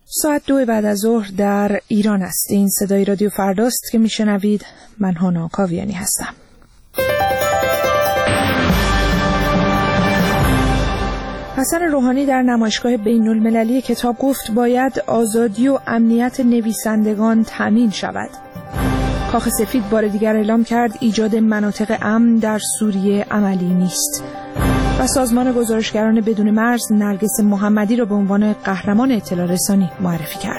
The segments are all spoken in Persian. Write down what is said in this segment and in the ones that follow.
ساعت 2 بعد از ظهر در ایران است. این صدای رادیو فرداست که میشنوید. من هانا کاویانی هستم. حسن روحانی در نمایشگاه بین‌المللی کتاب گفت باید آزادی و امنیت نویسندگان تامین شود. کاخ سفید بار دیگر اعلام کرد ایجاد مناطق امن در سوریه عملی نیست. و سازمان گزارشگران بدون مرز نرگس محمدی را به عنوان قهرمان اطلاع رسانی معرفی کرد.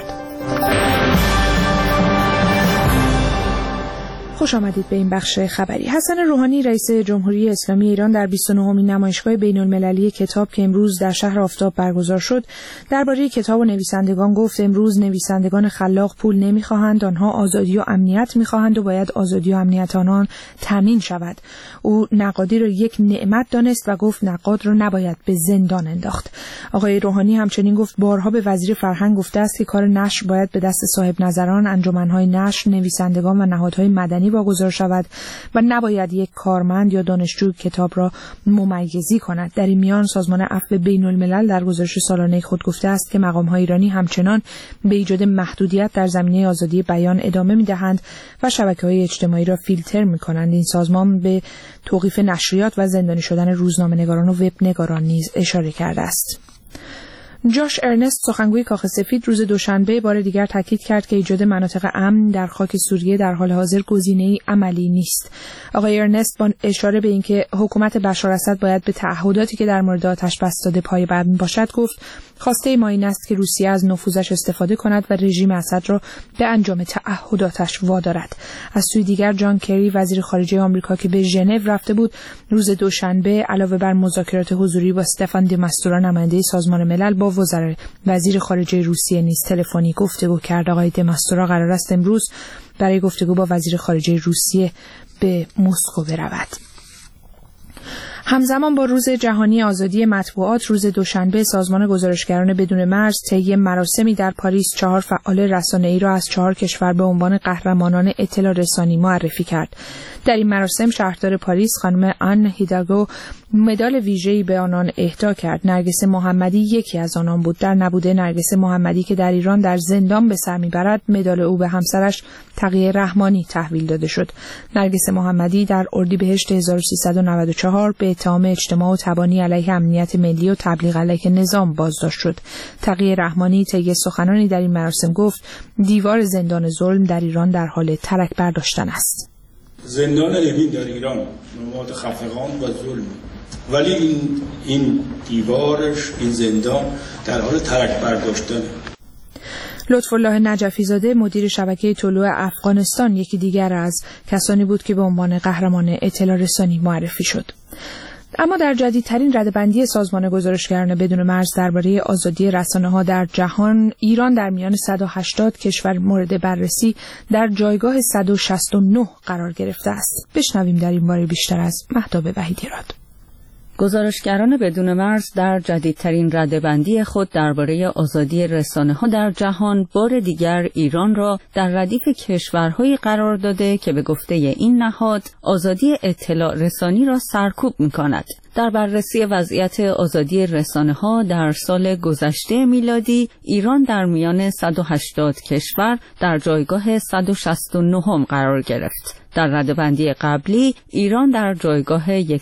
خوش آمدید به این بخش خبری. حسن روحانی رئیس جمهوری اسلامی ایران در 29مین نمایشگاه بین‌المللی کتاب که امروز در شهر آفتاب برگزار شد درباره کتاب و نویسندگان گفت امروز نویسندگان خلاق پول نمی‌خواهند، آنها آزادی و امنیت می‌خواهند و باید آزادی و امنیت آنان تامین شود. او نقادی را یک نعمت دانست و گفت نقاد را نباید به زندان انداخت. آقای روحانی همچنین گفت بارها به وزیر فرهنگ گفته است که کار نشر باید به دست صاحب نظران، انجمن‌های نشر، نویسندگان و نهادهای مدنی واگذار شود و نباید یک کارمند یا دانشجو کتاب را ممیزی کند. در این میان سازمان عفو بین‌الملل در گزارش سالانه خود گفته است که مقام‌های ایرانی همچنان به ایجاد محدودیت در زمینه آزادی بیان ادامه می‌دهند و شبکه‌های اجتماعی را فیلتر می‌کنند. این سازمان به توقیف نشریات و زندانی شدن روزنامه‌نگاران و وب‌نگاران نیز اشاره کرده است. جاش ارنست سخنگوی کاخ سفید روز دوشنبه بار دیگر تاکید کرد که ایجاد مناطق امن در خاک سوریه در حال حاضر گزینه‌ای عملی نیست. آقای ارنست با اشاره به اینکه حکومت بشار اسد باید به تعهداتی که در مورد آتش بس داده پایبند باشد گفت خواسته ما این است که روسیه از نفوذش استفاده کند و رژیم اسد را به انجام تعهداتش وادارد. از سوی دیگر جان کری وزیر خارجه آمریکا که به ژنو رفته بود روز دوشنبه علاوه بر مذاکرات حضوری با استفان دی ماستورا نماینده سازمان ملل با وزیر خارجه روسیه نیز تلفنی گفتگو کرد. آقای دی ماستورا قرار است امروز برای گفتگو با وزیر خارجه روسیه به مسکو برود. همزمان با روز جهانی آزادی مطبوعات روز دوشنبه سازمان گزارشگران بدون مرز طی مراسمی در پاریس 4 فعال رسانه‌ای را از 4 کشور به عنوان قهرمانان اطلاع رسانی معرفی کرد. در این مراسم شهردار پاریس خانم آن هیداگو مدال ویژه‌ای به آنان اهدا کرد. نرگس محمدی یکی از آنان بود. در نبوده نرگس محمدی که در ایران در زندان به سر میبرد مدال او به همسرش تقیه رحمانی تحویل داده شد. نرگس محمدی در اردیبهشت 1394 به اتهام اجتماع و تبانی علیه امنیت ملی و تبلیغ علیه نظام بازداشت شد. تقیه رحمانی طی سخنانی در این مراسم گفت دیوار زندان ظلم در ایران در حال ترک برداشتن است. زندان اوین در ایران نماد خفقان و ظلم، ولی این دیوارش، این زندان در حال ترک برداشتن. لطف‌الله نجفی زاده مدیر شبکه طلوع افغانستان یکی دیگر از کسانی بود که به عنوان قهرمان اطلاع رسانی معرفی شد. اما در جدیدترین رده‌بندی سازمان گزارشگران بدون مرز درباره آزادی رسانه‌ها در جهان ایران در میان 180 کشور مورد بررسی در جایگاه 169 قرار گرفته است. بشنویم در این باره بیشتر از مهتاب وحیدی‌راد. گزارشگران بدون مرز در جدیدترین رده‌بندی خود درباره آزادی رسانه‌ها در جهان بار دیگر ایران را در ردیف کشورهایی قرار داده که به گفته این نهاد آزادی اطلاع رسانی را سرکوب می‌کند. در بررسی وضعیت آزادی رسانه‌ها در سال گذشته میلادی ایران در میان 180 کشور در جایگاه 169 قرار گرفت. در رده‌بندی قبلی ایران در جایگاه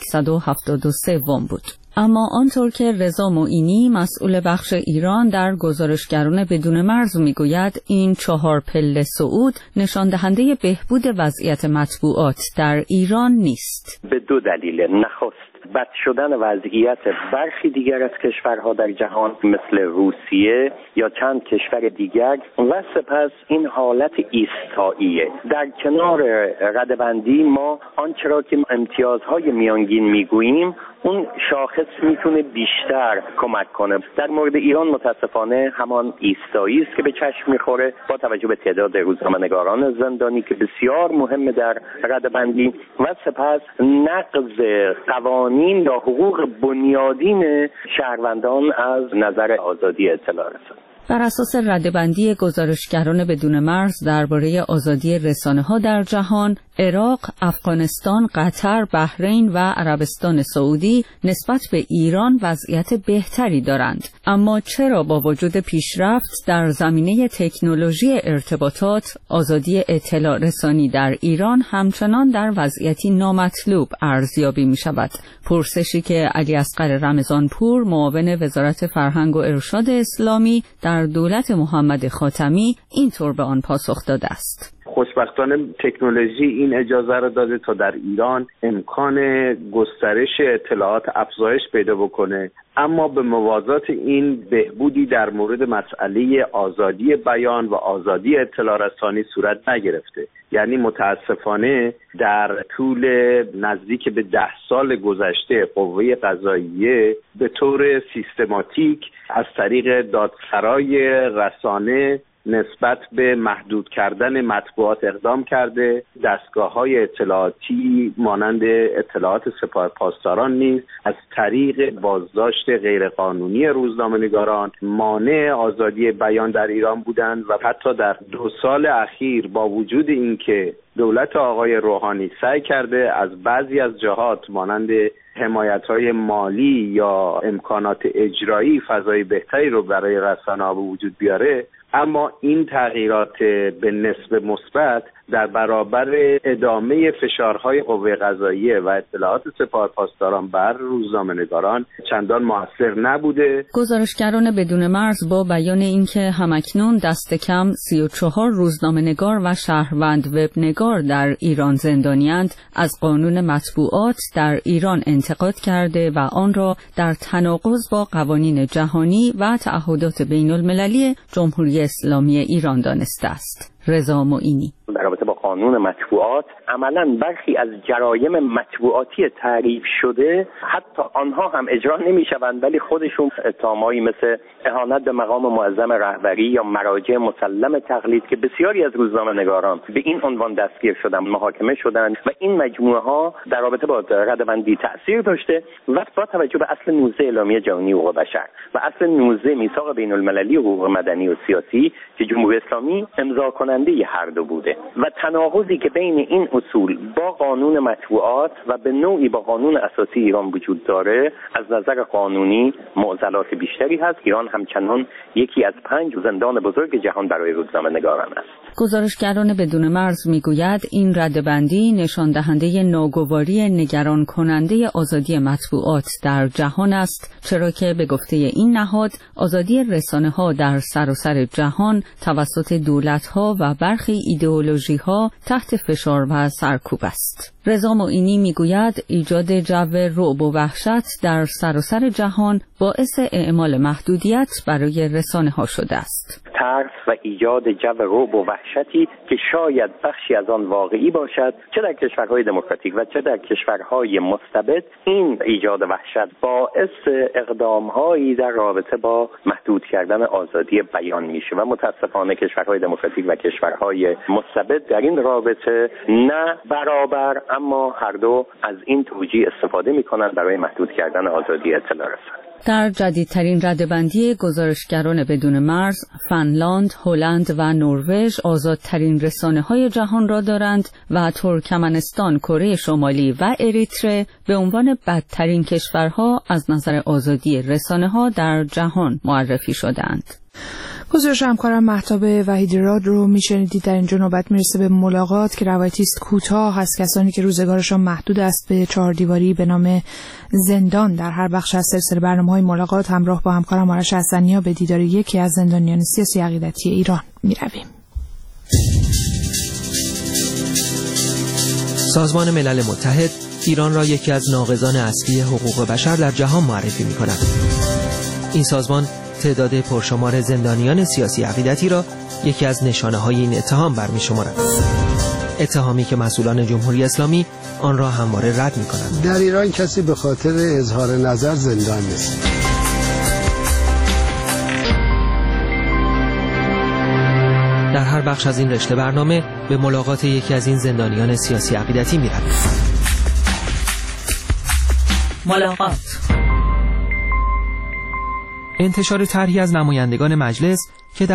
173 بود. اما آنطور که رضا معینی مسئول بخش ایران در گزارشگران بدون مرز میگوید این 4 پله صعود نشان دهنده بهبود وضعیت مطبوعات در ایران نیست. به 2 دلیل. نخست بد شدن وضعیت برخی دیگر از کشورها در جهان مثل روسیه یا چند کشور دیگر و سپس این حالت ایستاییه. در کنار رده‌بندی ما آنچه را که امتیازهای میانگین میگوییم اون شاخص میتونه بیشتر کمک کنه. در مورد ایران متاسفانه همان ایستایی است که به چشم میخوره با توجه به تعداد روزنامه‌نگاران زندانی که بسیار مهمه در رده‌بندی و سپس نقض قوانین یا حقوق بنیادین شهروندان از نظر آزادی اطلاع رسانی. بر اساس رده‌بندی گزارشگران بدون مرز درباره آزادی رسانه‌ها در جهان، عراق، افغانستان، قطر، بحرین و عربستان سعودی نسبت به ایران وضعیت بهتری دارند. اما چرا با وجود پیشرفت در زمینه تکنولوژی ارتباطات، آزادی اطلاع رسانی در ایران همچنان در وضعیتی نامطلوب ارزیابی می شود؟ پرسشی که علی اصغر رمضانپور، معاون وزارت فرهنگ و ارشاد اسلامی در دولت محمد خاتمی، اینطور به آن پاسخ داده است. خوشبختانه تکنولوژی این اجازه را داده تا در ایران امکان گسترش اطلاعات افزایش پیدا بکنه، اما به موازات این بهبودی در مورد مسئله آزادی بیان و آزادی اطلاع رسانی صورت نگرفته. یعنی متاسفانه در طول نزدیک به 10 سال گذشته قوه قضاییه به طور سیستماتیک از طریق دادسرای رسانه نسبت به محدود کردن مطبوعات اقدام کرده. دستگاه‌های اطلاعاتی مانند اطلاعات سپاه پاسداران نیز از طریق بازداشت غیرقانونی روزنامه‌نگاران مانع آزادی بیان در ایران بودند و حتی در 2 سال اخیر با وجود اینکه دولت آقای روحانی سعی کرده از بعضی از جهات مانند حمایت‌های مالی یا امکانات اجرایی فضای بهتری رو برای رسانه‌ها به وجود بیاره، اما این تغییرات به نسبت مثبت در برابر ادامه فشارهای قوه قضاییه و اطلاعات سپاه پاسداران بر روزنامه‌نگاران چندان موثر نبوده. گزارشگران بدون مرز با بیان اینکه همکنون دست کم 34 روزنامه‌نگار و شهروند وبنگار در ایران زندانی‌اند، از قانون مطبوعات در ایران انتقاد کرده و آن را در تناقض با قوانین جهانی و تعهدات بین‌المللی جمهوری اسلامی ایران دانسته است. رضا معینی در رابطه با قانون مطبوعات عملاً برخی از جرایم مطبوعاتی تعریف شده حتی آنها هم اجرا نمی‌شوند، ولی خودشون اتهامایی مثل اهانت به مقام معظم رهبری یا مراجع مسلم تقلید که بسیاری از روزنامه‌نگاران به این عنوان دستگیر شدن، محاکمه شدند و این مجموعه ها در رابطه با رده‌بندی تأثیر داشته و با توجه به اصل 19 اعلامیه جهانی حقوق بشر و اصل 19 میثاق بین‌المللی حقوق مدنی و سیاسی که جمهوری اسلامی امضا کننده هر دو بوده و تناقضی که بین این اصول با قانون مطبوعات و به نوعی با قانون اساسی ایران وجود داره، از نظر قانونی معضلات بیشتری هست. ایران همچنان یکی از 5 زندان بزرگ جهان برای روزنامه‌نگاران است. گزارشگران بدون مرز میگوید این ردبندی نشان دهنده ناگواری نگران کننده آزادی مطبوعات در جهان است، چرا که به گفته این نهاد آزادی رسانه‌ها در سراسر جهان توسط دولت‌ها و برخی ایدئولوژی‌ها تحت فشار و سرکوب است. رضا معینی میگوید ایجاد جو رعب و وحشت در سراسر جهان باعث اعمال محدودیت برای رسانه‌ها شده است. ترس و ایجاد جو رعب و وحشتی که شاید بخشی از آن واقعی باشد، چه در کشورهای دموکراتیک و چه در کشورهای مستبد. این ایجاد وحشت باعث اقدام‌هایی در رابطه با محدود کردن آزادی بیان میشه و متاسفانه کشورهای دموکراتیک و کشورهای مستبد در این رابطه نه برابر اما هر دو از این توجیه استفاده می‌کنند برای محدود کردن آزادی اطلاع رسانی. در جدیدترین ردبندی گزارشگران بدون مرز، فنلاند، هلند و نروژ آزادترین رسانه‌های جهان را دارند و ترکمنستان، کره شمالی و اریتره به عنوان بدترین کشورها از نظر آزادی رسانه‌ها در جهان معرفی شدند. گزارش همکارم مهتاب وحیدی‌راد رو میشنیدید. در اینجا نوبت میرسه به ملاقات که روایتی است کوتاه از کسانی که روزگارشان محدود است به 4 دیواری به نام زندان. در هر بخش از سلسله برنامه‌های ملاقات همراه با همکارم آرش حسنی‌ها به دیدار یکی از زندانیان سیاسی عقیدتی ایران میرویم. سازمان ملل متحد ایران را یکی از ناقضان اصلی حقوق بشر در جهان معرفی می‌کند. این سازمان تعداد پرشمار زندانیان سیاسی عقیدتی را یکی از نشانه‌های این اتهام برمی‌شمارد. اتهامی که مسئولان جمهوری اسلامی آن را همواره رد می‌کنند. در ایران کسی به خاطر اظهار نظر زندان نیست. در هر بخش از این رشته برنامه به ملاقات یکی از این زندانیان سیاسی عقیدتی می‌رویم. ملاقات. انتشار طرحی از نمایندگان مجلس که در آن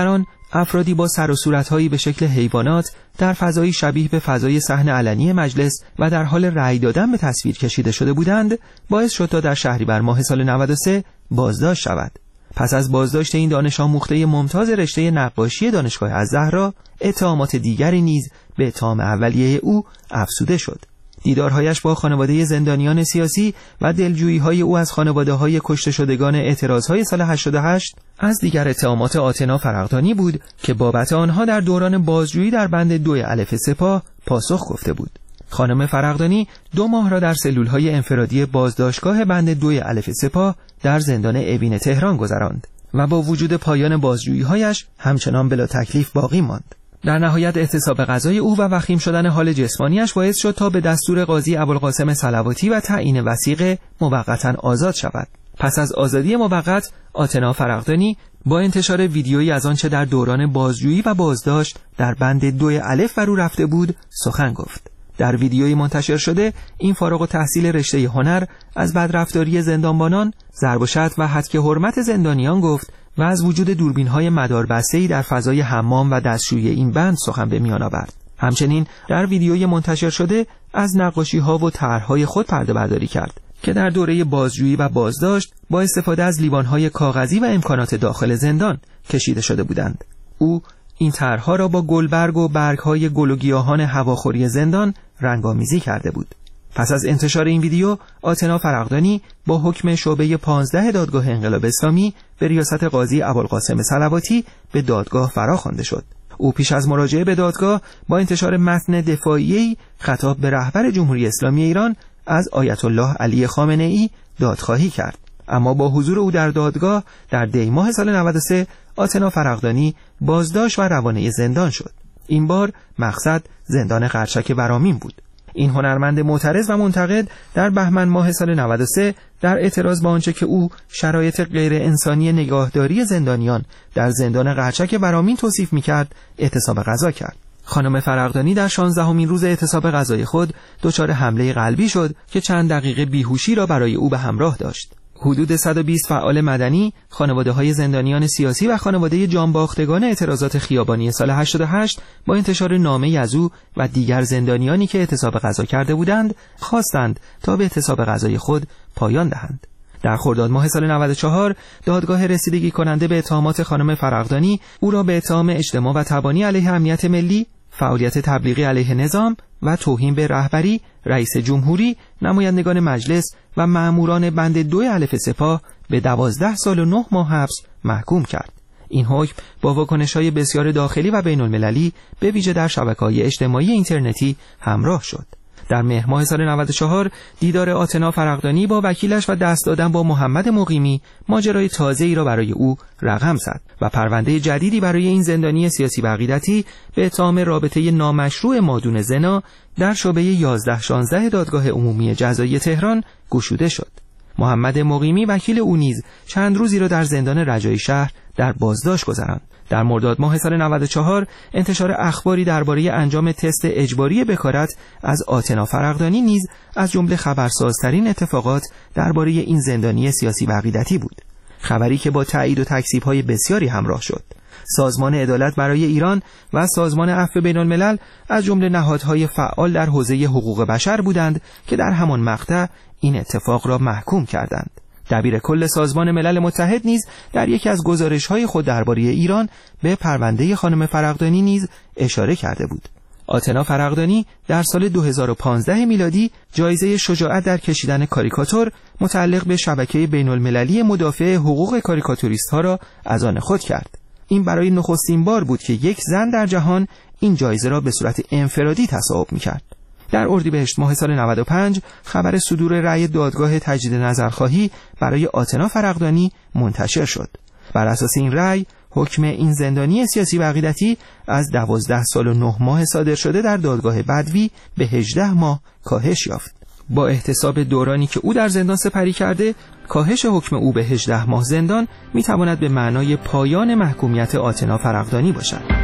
افرادی با سر و صورت‌هایی به شکل حیوانات در فضایی شبیه به فضای صحن علنی مجلس و در حال رأی دادن به تصویر کشیده شده بودند، باعث شد تا در شهریور ماه سال 93 بازداشت شود. پس از بازداشت این دانش آموخته ممتاز رشته نقاشی دانشگاه الزهرا، اتهامات دیگری نیز به اتهام اولیه او افزوده شد. دیدارهایش با خانواده زندانیان سیاسی و دلجویی‌های او از خانواده‌های کشته شدگان اعتراضهای سال 88 از دیگر اتهامات آتنا فرغدانی بود که بابت آنها در دوران بازجویی در بند 2 الف سپاه پاسخ گفته بود. خانم فرغدانی 2 ماه را در سلول‌های انفرادی بازداشتگاه بند 2 الف سپاه در زندان اوین تهران گذراند و با وجود پایان بازجویی‌هایش همچنان بلا تکلیف باقی ماند. در نهایت اعتصاب غذای او و وخیم شدن حال جسمانیش باعث شد تا به دستور قاضی ابوالقاسم صلواتی و تعیین وثیقه موقتا آزاد شود. پس از آزادی موقت، آتنا فرغدانی با انتشار ویدیویی از آنچه در دوران بازجویی و بازداشت در بند 2 الف فرو رفته بود سخن گفت. در ویدیویی منتشر شده، این فارغ التحصیل رشته هنر از بدرفتاری زندانبانان، ضرب و شتم و هتک حرمت زندانیان گفت و از وجود دوربین‌های مداربسته‌ای در فضای حمام و دستشویی این بند سخن به میان آورد. همچنین در ویدیوی منتشر شده از نقاشی‌ها و طرح‌های خود پرده برداری کرد که در دوره بازجویی و بازداشت با استفاده از لیوان‌های کاغذی و امکانات داخل زندان کشیده شده بودند. او این طرح‌ها را با گلبرگ و برگ‌های گل و گیاهان هواخوری زندان رنگ‌آمیزی کرده بود. پس از انتشار این ویدیو، آتنا فرغدانی با حکم شعبه 15 دادگاه انقلاب اسلامی به ریاست قاضی ابوالقاسم صلواتی به دادگاه فراخوانده شد. او پیش از مراجعه به دادگاه با انتشار متن دفاعیه‌ای خطاب به رهبر جمهوری اسلامی ایران از آیت الله علی خامنه‌ای دادخواهی کرد. اما با حضور او در دادگاه در دی ماه سال 93 آتنا فرغدانی بازداشت و روانه زندان شد. این بار مقصد زندان قرچک ورامین بود. این هنرمند معترض و منتقد در بهمن ماه سال 93 در اعتراض با آنچه که او شرایط غیر انسانی نگاهداری زندانیان در زندان قرچک ورامین توصیف می‌کرد، اعتصاب غذا کرد. خانم فرغدانی در 16مین روز اعتصاب غذای خود دچار حمله قلبی شد که چند دقیقه بیهوشی را برای او به همراه داشت. حدود 120 فعال مدنی، خانواده‌های زندانیان سیاسی و خانواده جانباختگان اعتراضات خیابانی سال 88 با انتشار نامه‌ای از او و دیگر زندانیانی که اعتصاب غذا کرده بودند، خواستند تا به اعتصاب غذای خود پایان دهند. در خرداد ماه سال 94 دادگاه رسیدگی کننده به اتهامات خانم فرغدانی او را به اتهام اجتماع و تبانی علیه امنیت ملی، فعالیت تبلیغی علیه نظام و توهین به رهبری، رئیس جمهوری، نمایندگان مجلس و مأموران بند 2 الف سپاه به 12 سال و 9 ماه حبس محکوم کرد. این حکم با واکنش‌های بسیار داخلی و بین‌المللی به ویژه در شبکه‌های اجتماعی اینترنتی همراه شد. در مهر ماه سال 94 دیدار آتنا فرغدانی با وکیلش و دست دادن با محمد مقیمی ماجرای تازه‌ای را برای او رقم زد و پرونده جدیدی برای این زندانی سیاسی و عقیدتی به اتهام رابطه نامشروع مادون زنا در شعبه 11-16 دادگاه عمومی جزایی تهران گشوده شد. محمد مقیمی وکیل او نیز چند روزی را در زندان رجایی شهر در بازداشت گذراند. در مرداد ماه سال 94 انتشار اخباری درباره انجام تست اجباری بکارت از آتنا فرغدانی نیز از جمله خبرسازترین اتفاقات درباره این زندانی سیاسی و عقیدتی بود. خبری که با تایید و تکذیب‌های بسیاری همراه شد. سازمان عدالت برای ایران و سازمان عفو بین‌الملل از جمله نهادهای فعال در حوزه حقوق بشر بودند که در همان مقطع این اتفاق را محکوم کردند. دبیر کل سازمان ملل متحد نیز در یکی از گزارش‌های خود درباره ایران به پرونده خانم فرغدانی نیز اشاره کرده بود. آتنا فرغدانی در سال 2015 میلادی جایزه شجاعت در کشیدن کاریکاتور متعلق به شبکه بین‌المللی مدافع حقوق کاریکاتوریست‌ها را از آن خود کرد. این برای نخستین بار بود که یک زن در جهان این جایزه را به صورت انفرادی تصاحب می‌کرد. در اردیبهشت ماه سال 95 خبر صدور رأی دادگاه تجدید نظرخواهی برای آتنا فرغدانی منتشر شد. بر اساس این رأی حکم این زندانی سیاسی و عقیدتی از 12 سال و 9 ماه صادر شده در دادگاه بدوی به 18 ماه کاهش یافت. با احتساب دورانی که او در زندان سپری کرده، کاهش حکم او به 18 ماه زندان میتواند به معنای پایان محکومیت آتنا فرغدانی باشد.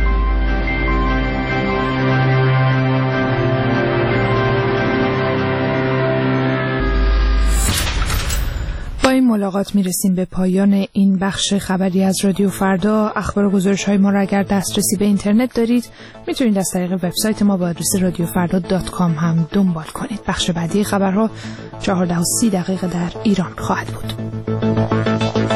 با این ملاقات میرسیم به پایان این بخش خبری از رادیو فردا. اخبار و گزارش‌های ما را اگر دسترسی به اینترنت دارید میتونید از طریق وبسایت ما با آدرس radiofarda.com هم دنبال کنید. بخش بعدی خبرها 14:30 در ایران خواهد بود.